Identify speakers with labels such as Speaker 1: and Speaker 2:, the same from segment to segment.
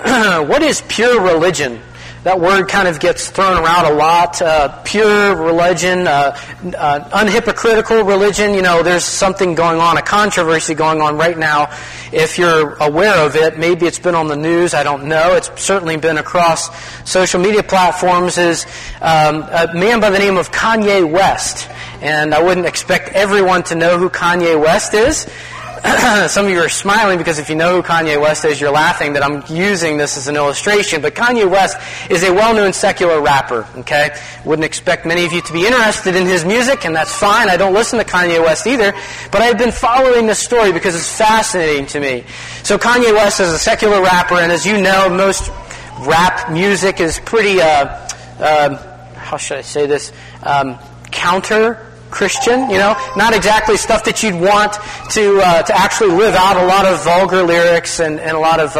Speaker 1: What is pure religion? That word kind of gets thrown around a lot. Pure religion, unhypocritical religion. There's something going on, a controversy going on right now. If you're aware of it, maybe it's been on the news, I don't know. It's certainly been across social media platforms, is a man by the name of Kanye West. And I wouldn't expect everyone to know who Kanye West is. Some of you are smiling because if you know who Kanye West is, you're laughing that I'm using this as an illustration. But Kanye West is a well-known secular rapper, okay? Wouldn't expect many of you to be interested in his music, and that's fine. I don't listen to Kanye West either. But I've been following this story because it's fascinating to me. So Kanye West is a secular rapper, and as you know, most rap music is pretty, how should I say this, counter-Christian, not exactly stuff that you'd want to actually live out. A lot of vulgar lyrics and a lot of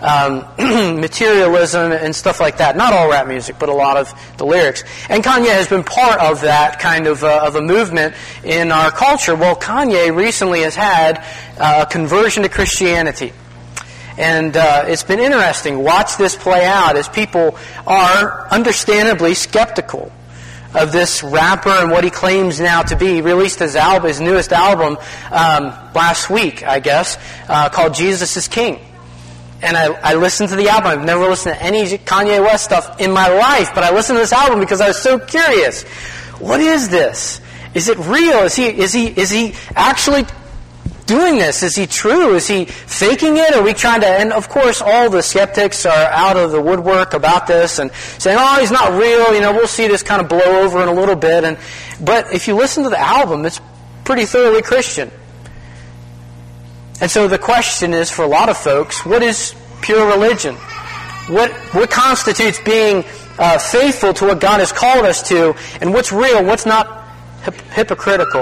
Speaker 1: materialism and stuff like that. Not all rap music, but a lot of the lyrics. And Kanye has been part of that kind of a movement in our culture. Well, Kanye recently has had a conversion to Christianity. And it's been interesting. Watch this play out as people are understandably skeptical of this rapper and what he claims now to be. He released his newest album last week, I guess, called Jesus is King. And I listened to the album. I've never listened to any Kanye West stuff in my life, but I listened to this album because I was so curious. What is this? Is it real? Is he actually doing this? Is he true? Is he faking it? Are we trying to... And of course, all the skeptics are out of the woodwork about this and saying, oh, he's not real. We'll see this kind of blow over in a little bit. But if you listen to the album, it's pretty thoroughly Christian. And so the question is, for a lot of folks, what is pure religion? What constitutes being faithful to what God has called us to? And what's real? What's not hypocritical?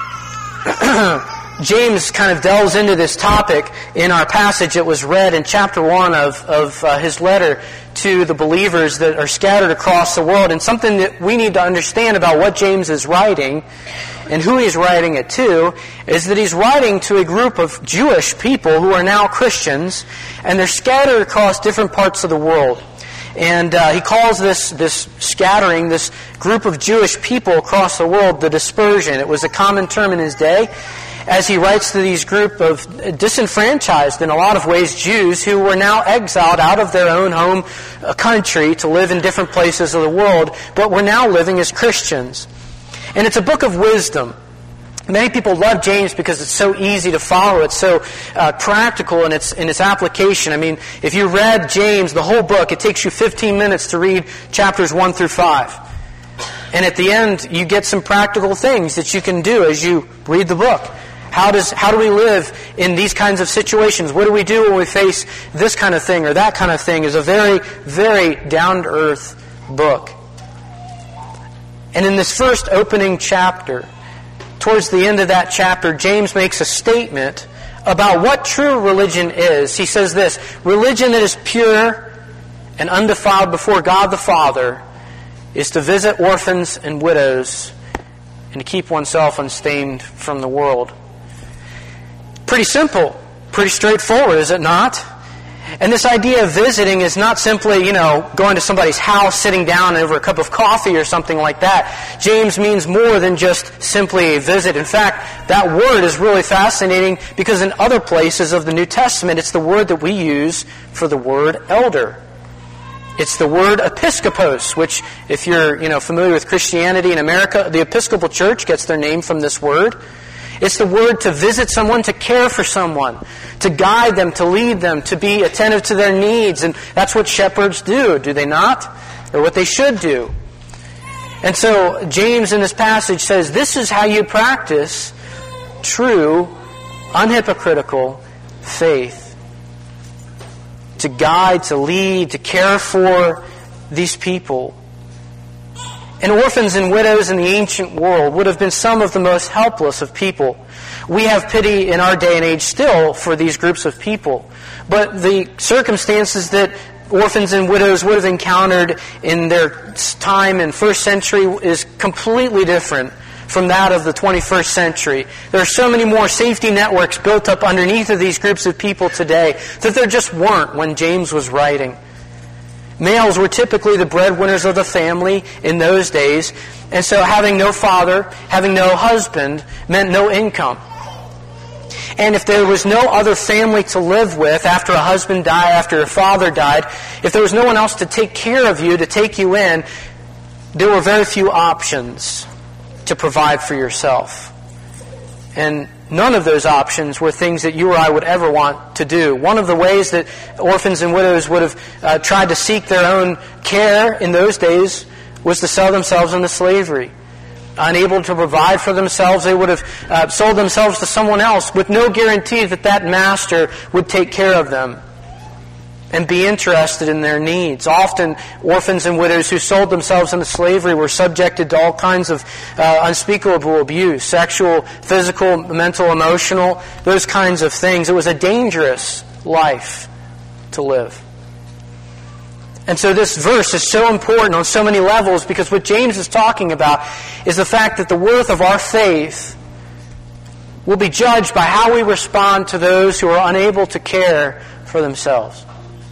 Speaker 1: James kind of delves into this topic in our passage that was read in chapter 1 of his letter to the believers that are scattered across the world. And something that we need to understand about what James is writing and who he's writing it to is that he's writing to a group of Jewish people who are now Christians, and they're scattered across different parts of the world. And he calls this scattering, this group of Jewish people across the world, the dispersion. It was a common term in his day, as he writes to these group of disenfranchised, in a lot of ways, Jews who were now exiled out of their own home country to live in different places of the world, but were now living as Christians. And it's a book of wisdom. Many people love James because it's so easy to follow. It's so practical in its application. I mean, if you read James, the whole book, it takes you 15 minutes to read chapters 1 through 5. And at the end, you get some practical things that you can do as you read the book. How do we live in these kinds of situations? What do we do when we face this kind of thing or that kind of thing? Is a very, very down-to-earth book. And in this first opening chapter, towards the end of that chapter, James makes a statement about what true religion is. He says this: religion that is pure and undefiled before God the Father is to visit orphans and widows and to keep oneself unstained from the world. Pretty simple, pretty straightforward, is it not? And this idea of visiting is not simply, going to somebody's house, sitting down over a cup of coffee or something like that. James means more than just simply a visit. In fact, that word is really fascinating because in other places of the New Testament, it's the word that we use for the word elder. It's the word episkopos, which, if you're familiar with Christianity in America, the Episcopal Church gets their name from this word. It's the word to visit someone, to care for someone, to guide them, to lead them, to be attentive to their needs. And that's what shepherds do they not? Or what they should do. And so James in this passage says, this is how you practice true, unhypocritical faith. To guide, to lead, to care for these people. And orphans and widows in the ancient world would have been some of the most helpless of people. We have pity in our day and age still for these groups of people. But the circumstances that orphans and widows would have encountered in their time in first century is completely different from that of the 21st century. There are so many more safety networks built up underneath of these groups of people today that there just weren't when James was writing. Males were typically the breadwinners of the family in those days, and so having no father, having no husband, meant no income. And if there was no other family to live with after a husband died, after a father died, if there was no one else to take care of you, to take you in, there were very few options to provide for yourself. And none of those options were things that you or I would ever want to do. One of the ways that orphans and widows would have tried to seek their own care in those days was to sell themselves into slavery. Unable to provide for themselves, they would have sold themselves to someone else with no guarantee that that master would take care of them and be interested in their needs. Often, orphans and widows who sold themselves into slavery were subjected to all kinds of unspeakable abuse, sexual, physical, mental, emotional, those kinds of things. It was a dangerous life to live. And so this verse is so important on so many levels, because what James is talking about is the fact that the worth of our faith will be judged by how we respond to those who are unable to care for themselves.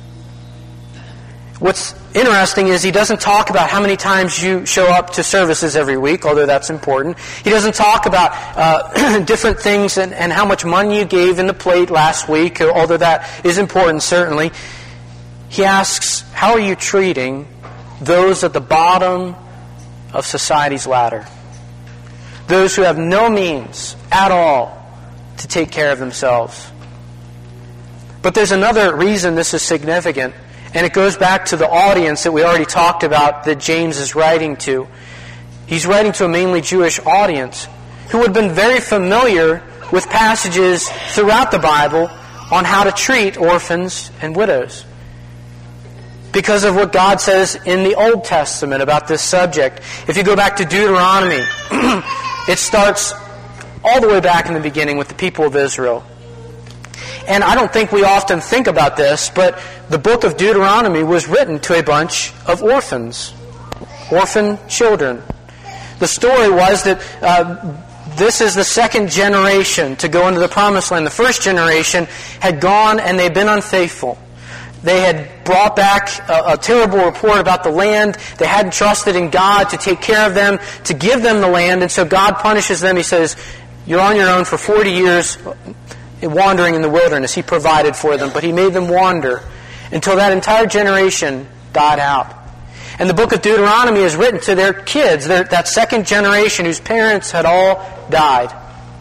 Speaker 1: What's interesting is he doesn't talk about how many times you show up to services every week, although that's important. He doesn't talk about different things and how much money you gave in the plate last week, although that is important, certainly. He asks, how are you treating those at the bottom of society's ladder? Those who have no means at all to take care of themselves. But there's another reason this is significant. And it goes back to the audience that we already talked about that James is writing to. He's writing to a mainly Jewish audience who would have been very familiar with passages throughout the Bible on how to treat orphans and widows, because of what God says in the Old Testament about this subject. If you go back to Deuteronomy, it starts all the way back in the beginning with the people of Israel. And I don't think we often think about this, but the book of Deuteronomy was written to a bunch of orphans, orphan children. The story was that this is the second generation to go into the Promised Land. The first generation had gone and they'd been unfaithful. They had brought back a terrible report about the land. They hadn't trusted in God to take care of them, to give them the land, and so God punishes them. He says, you're on your own for 40 years wandering in the wilderness. He provided for them, but He made them wander until that entire generation died out. And the book of Deuteronomy is written to their kids, that second generation whose parents had all died.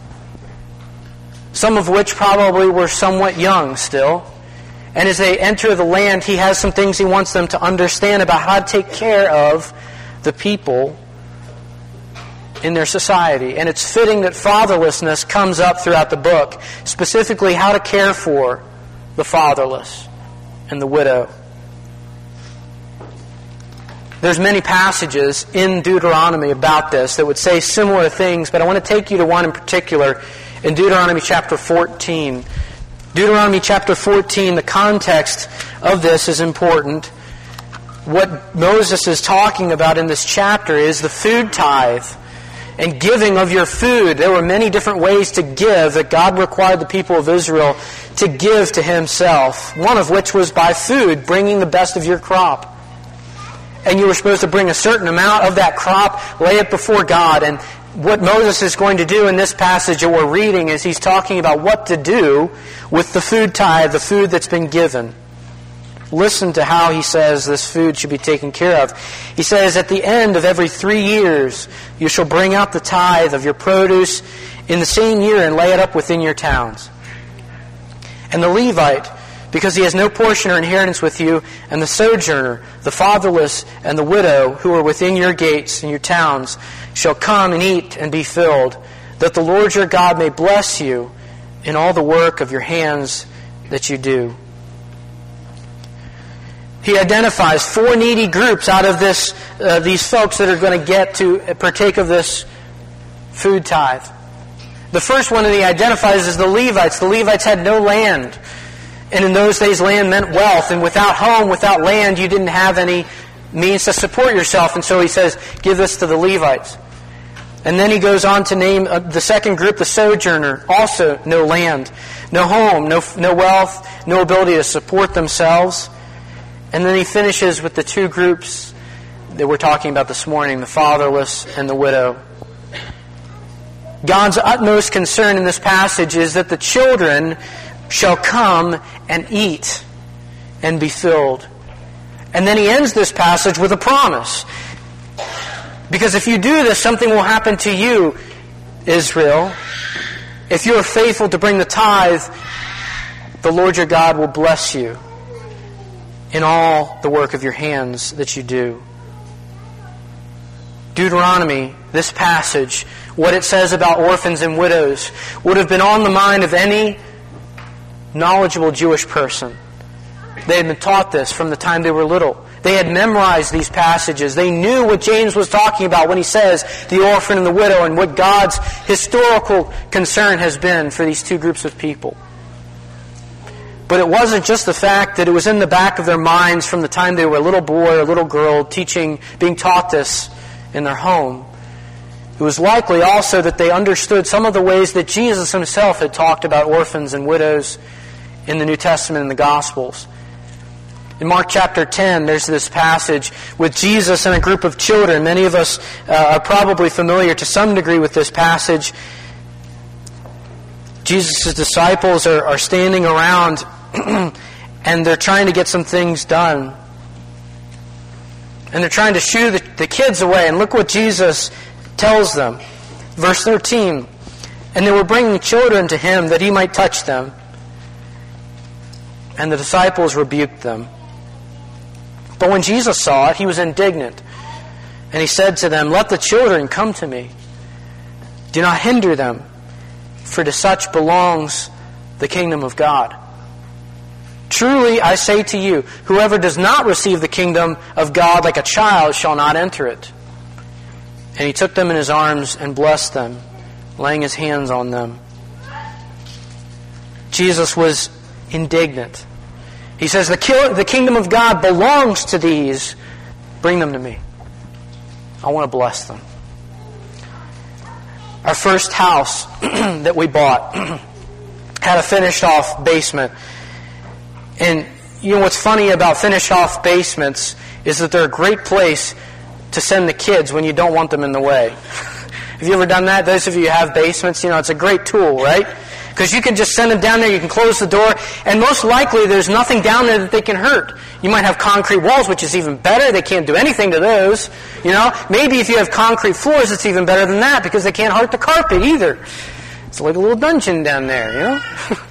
Speaker 1: Some of which probably were somewhat young still. And as they enter the land, He has some things He wants them to understand about how to take care of the people in their society. And it's fitting that fatherlessness comes up throughout the book, specifically how to care for the fatherless and the widow. There's many passages in Deuteronomy about this that would say similar things, but I want to take you to one in particular in Deuteronomy chapter 14. Deuteronomy chapter 14, the context of this is important. What Moses is talking about in this chapter is the food tithe and giving of your food. There were many different ways to give that God required the people of Israel to give to Himself, one of which was by food, bringing the best of your crop. And you were supposed to bring a certain amount of that crop, lay it before God. And what Moses is going to do in this passage that we're reading is he's talking about what to do with the food tithe, the food that's been given. Listen to how he says this food should be taken care of. He says, at the end of every 3 years, you shall bring out the tithe of your produce in the same year and lay it up within your towns. And the Levite, because he has no portion or inheritance with you, and the sojourner, the fatherless, and the widow who are within your gates and your towns, shall come and eat and be filled, that the Lord your God may bless you in all the work of your hands that you do. He identifies 4 needy groups out of these folks that are going to get to partake of this food tithe. The first one that he identifies is the Levites. The Levites had no land. And in those days, land meant wealth. And without home, without land, you didn't have any means to support yourself. And so he says, give this to the Levites. And then he goes on to name the second group, the sojourner, also no land, no home, no wealth, no ability to support themselves. And then he finishes with the two groups that we're talking about this morning, the fatherless and the widow. God's utmost concern in this passage is that the children shall come and eat and be filled. And then he ends this passage with a promise. Because if you do this, something will happen to you, Israel. If you are faithful to bring the tithe, the Lord your God will bless you in all the work of your hands that you do. Deuteronomy, this passage, what it says about orphans and widows, would have been on the mind of any knowledgeable Jewish person. They had been taught this from the time they were little. They had memorized these passages. They knew what James was talking about when he says the orphan and the widow, and what God's historical concern has been for these two groups of people. But it wasn't just the fact that it was in the back of their minds from the time they were a little boy or a little girl being taught this in their home. It was likely also that they understood some of the ways that Jesus himself had talked about orphans and widows in the New Testament and the Gospels. In Mark chapter 10, there's this passage with Jesus and a group of children. Many of us are probably familiar to some degree with this passage. Jesus' disciples are standing around and they're trying to get some things done. And they're trying to shoo the kids away. And look what Jesus tells them. Verse 13. And they were bringing children to him that he might touch them. And the disciples rebuked them. But when Jesus saw it, he was indignant. And he said to them, "Let the children come to me. Do not hinder them, for to such belongs the kingdom of God. Truly, I say to you, whoever does not receive the kingdom of God like a child shall not enter it." And he took them in his arms and blessed them, laying his hands on them. Jesus was indignant. He says, the kingdom of God belongs to these. Bring them to me. I want to bless them. Our first house that we bought had a finished-off basement. And you know what's funny about finished-off basements is that they're a great place to send the kids when you don't want them in the way. Have you ever done that? Those of you who have basements, it's a great tool, right? Because you can just send them down there, you can close the door, and most likely there's nothing down there that they can hurt. You might have concrete walls, which is even better. They can't do anything to those. Maybe if you have concrete floors, it's even better than that because they can't hurt the carpet either. It's like a little dungeon down there,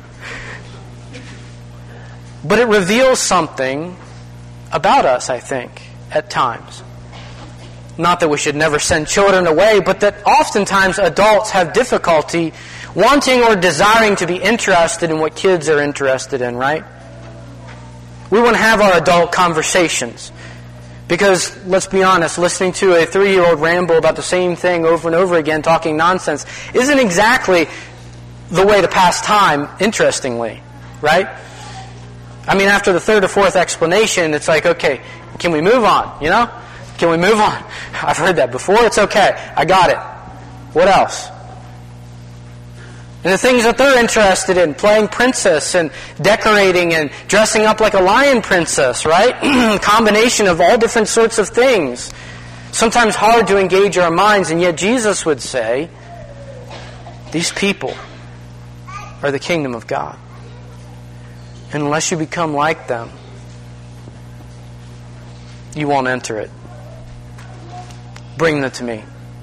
Speaker 1: But it reveals something about us, I think, at times. Not that we should never send children away, but that oftentimes adults have difficulty wanting or desiring to be interested in what kids are interested in, right? We want to have our adult conversations. Because, let's be honest, listening to a 3-year-old ramble about the same thing over and over again, talking nonsense, isn't exactly the way to pass time, interestingly, right? I mean, after the third or fourth explanation, it's like, okay, can we move on, Can we move on? I've heard that before. It's okay. I got it. What else? And the things that they're interested in, playing princess and decorating and dressing up like a lion princess, right? Combination of all different sorts of things. Sometimes hard to engage our minds, and yet Jesus would say, these people are the kingdom of God. And unless you become like them, you won't enter it. Bring them to me.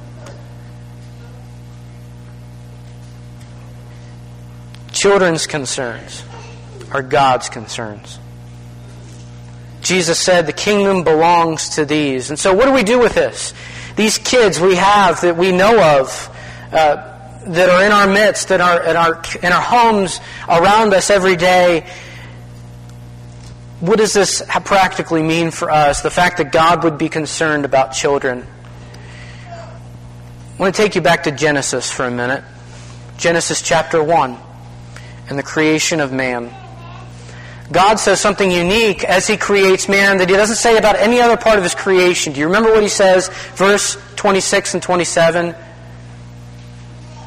Speaker 1: Children's concerns are God's concerns. Jesus said the kingdom belongs to these. And so what do we do with this? These kids we have that we know of that are in our midst, that are in our homes around us every day. What does this practically mean for us? The fact that God would be concerned about children. I want to take you back to Genesis for a minute. Genesis chapter 1 and the creation of man. God says something unique as He creates man that He doesn't say about any other part of His creation. Do you remember what He says? Verse 26 and 27.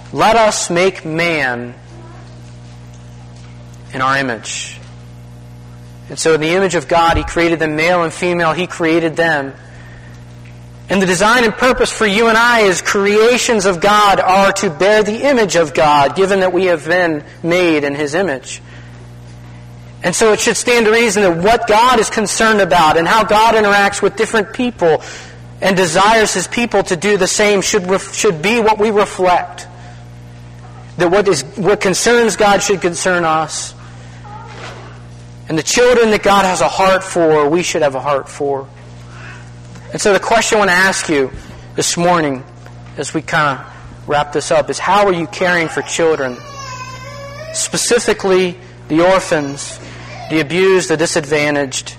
Speaker 1: Let us make man in our image. And so in the image of God, He created them, male and female, He created them. And the design and purpose for you and I as creations of God are to bear the image of God, given that we have been made in His image. And so it should stand to reason that what God is concerned about and how God interacts with different people and desires His people to do the same should be what we reflect. That what concerns God should concern us. And the children that God has a heart for, we should have a heart for. And so the question I want to ask you this morning, as we kind of wrap this up, is how are you caring for children? Specifically, the orphans, the abused, the disadvantaged.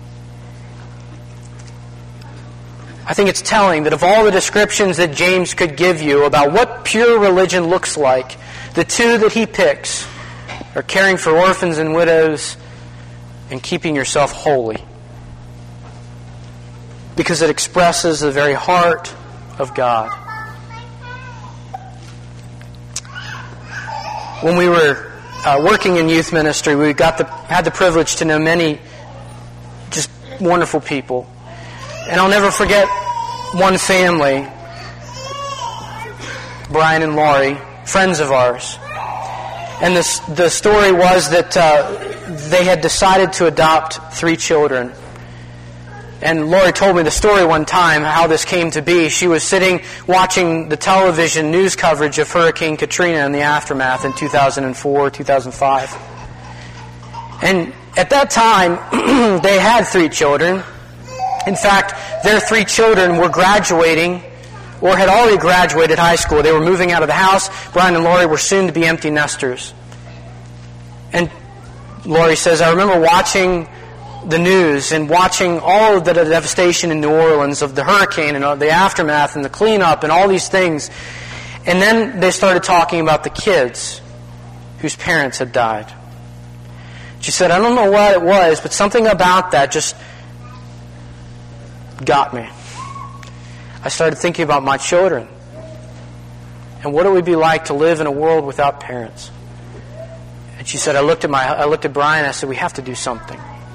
Speaker 1: I think it's telling that of all the descriptions that James could give you about what pure religion looks like, the two that he picks are caring for orphans and widows and keeping yourself holy. Because it expresses the very heart of God. When we were working in youth ministry, we had the privilege to know many just wonderful people. And I'll never forget one family, Brian and Laurie, friends of ours. And the story was that they had decided to adopt 3 children. And Laurie told me the story one time, how this came to be. She was sitting watching the television news coverage of Hurricane Katrina and the aftermath in 2004, 2005. And at that time, they had 3 children. In fact, their 3 children were graduating or had already graduated high school. They were moving out of the house. Brian and Laurie were soon to be empty nesters. And Laurie says, I remember watching the news and watching all of the devastation in New Orleans of the hurricane and the aftermath and the cleanup and all these things. And then they started talking about the kids whose parents had died. She said, I don't know what it was, but something about that just got me. I started thinking about my children and what it would be like to live in a world without parents. And she said, I looked at Brian and I said, we have to do something.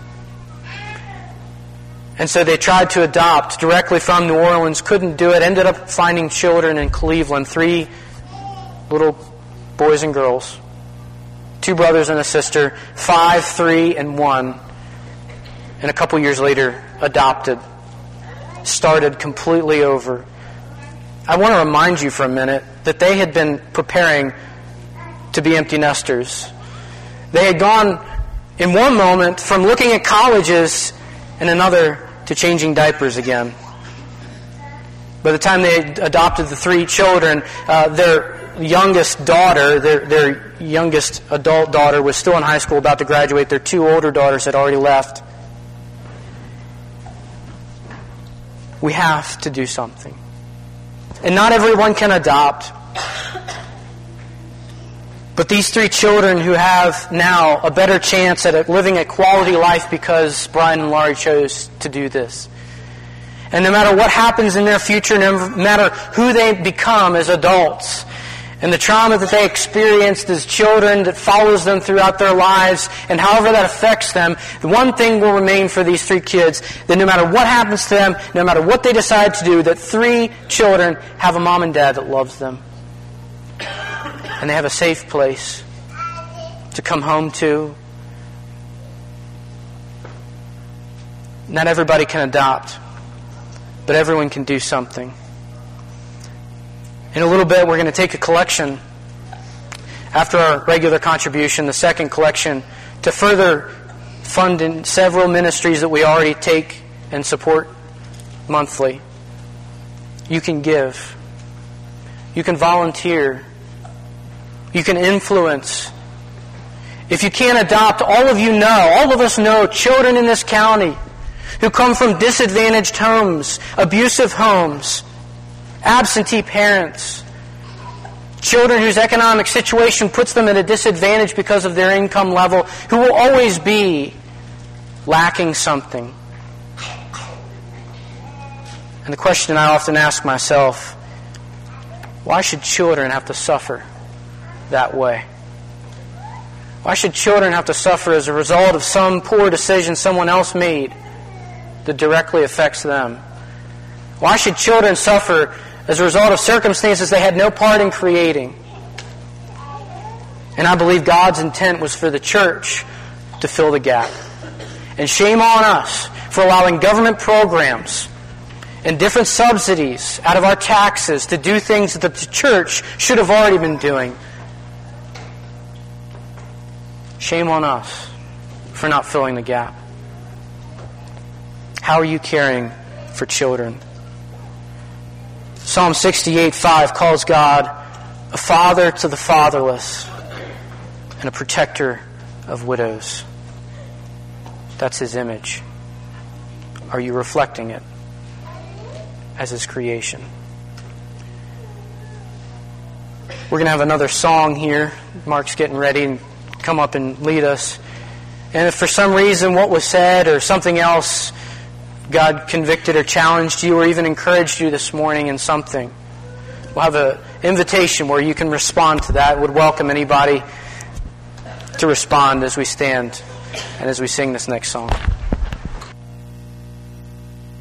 Speaker 1: And so they tried to adopt directly from New Orleans, couldn't do it, ended up finding children in Cleveland, 3 little boys and girls, 2 brothers and a sister, 5, 3, and 1. And a couple years later, adopted, started completely over. I want to remind you for a minute that they had been preparing to be empty nesters. They had gone in one moment from looking at colleges and another to changing diapers again. By the time they adopted the 3 children, their youngest daughter, their youngest adult daughter, was still in high school, about to graduate. Their 2 older daughters had already left. We have to do something. And not everyone can adopt. But these 3 children who have now a better chance at living a quality life because Brian and Laurie chose to do this. And no matter what happens in their future, no matter who they become as adults, and the trauma that they experienced as children that follows them throughout their lives, and however that affects them, the one thing will remain for these 3 kids, that no matter what happens to them, no matter what they decide to do, that 3 children have a mom and dad that loves them. And they have a safe place to come home to. Not everybody can adopt, but everyone can do something. In a little bit, we're going to take a collection after our regular contribution, the second collection, to further fund in several ministries that we already take and support monthly. You can give. You can volunteer. You can influence. If you can't adopt, all of us know children in this county who come from disadvantaged homes, abusive homes, absentee parents, children whose economic situation puts them at a disadvantage because of their income level, who will always be lacking something. And the question I often ask myself, why should children have to suffer? that way? Why should children have to suffer as a result of some poor decision someone else made that directly affects them? Why should children suffer as a result of circumstances they had no part in creating? And I believe God's intent was for the church to fill the gap. And shame on us for allowing government programs and different subsidies out of our taxes to do things that the church should have already been doing. Shame on us for not filling the gap. How are you caring for children? Psalm 68:5 calls God a father to the fatherless and a protector of widows. That's His image. Are you reflecting it as His creation? We're going to have another song here. Mark's getting ready and come up and lead us. And if for some reason what was said or something else God convicted or challenged you or even encouraged you this morning in something, we'll have an invitation where you can respond to that. Would welcome anybody to respond as we stand and as we sing this next song.